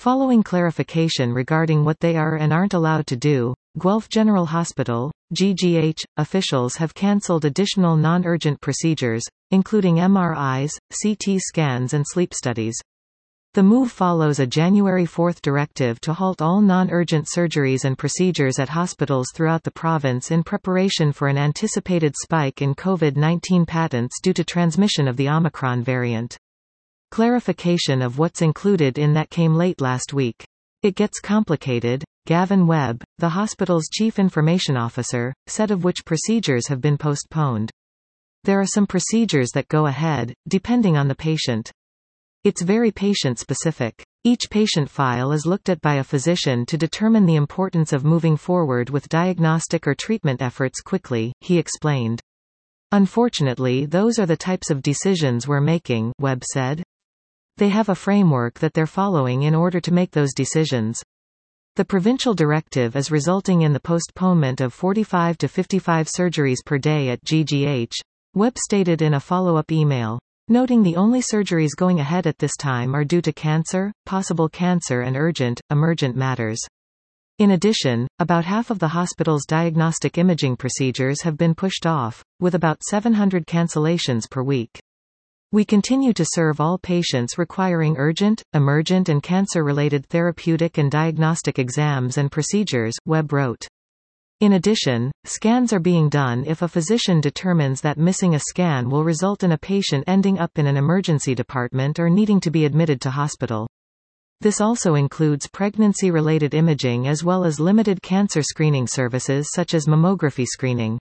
Following clarification regarding what they are and aren't allowed to do, Guelph General Hospital, GGH, officials have cancelled additional non-urgent procedures, including MRIs, CT scans and sleep studies. The move follows a January 4 directive to halt all non-urgent surgeries and procedures at hospitals throughout the province in preparation for an anticipated spike in COVID-19 patents due to transmission of the Omicron variant. Clarification of what's included in that came late last week. It gets complicated, Gavin Webb, the hospital's chief information officer, said, of which procedures have been postponed. There are some procedures that go ahead, depending on the patient. It's very patient-specific. Each patient file is looked at by a physician to determine the importance of moving forward with diagnostic or treatment efforts quickly, he explained. Unfortunately, those are the types of decisions we're making, Webb said. They have a framework that they're following in order to make those decisions. The provincial directive is resulting in the postponement of 45 to 55 surgeries per day at GGH, Webb stated in a follow-up email, noting the only surgeries going ahead at this time are due to cancer, possible cancer and urgent, emergent matters. In addition, about half of the hospital's diagnostic imaging procedures have been pushed off, with about 700 cancellations per week. We continue to serve all patients requiring urgent, emergent and cancer-related therapeutic and diagnostic exams and procedures, Webb wrote. In addition, scans are being done if a physician determines that missing a scan will result in a patient ending up in an emergency department or needing to be admitted to hospital. This also includes pregnancy-related imaging as well as limited cancer screening services such as mammography screening.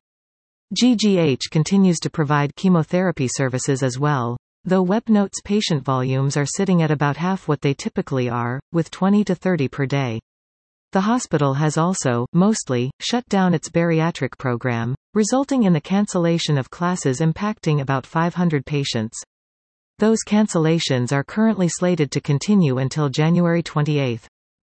GGH continues to provide chemotherapy services as well, though Webb notes patient volumes are sitting at about half what they typically are, with 20 to 30 per day. The hospital has also, mostly, shut down its bariatric program, resulting in the cancellation of classes impacting about 500 patients. Those cancellations are currently slated to continue until January 28.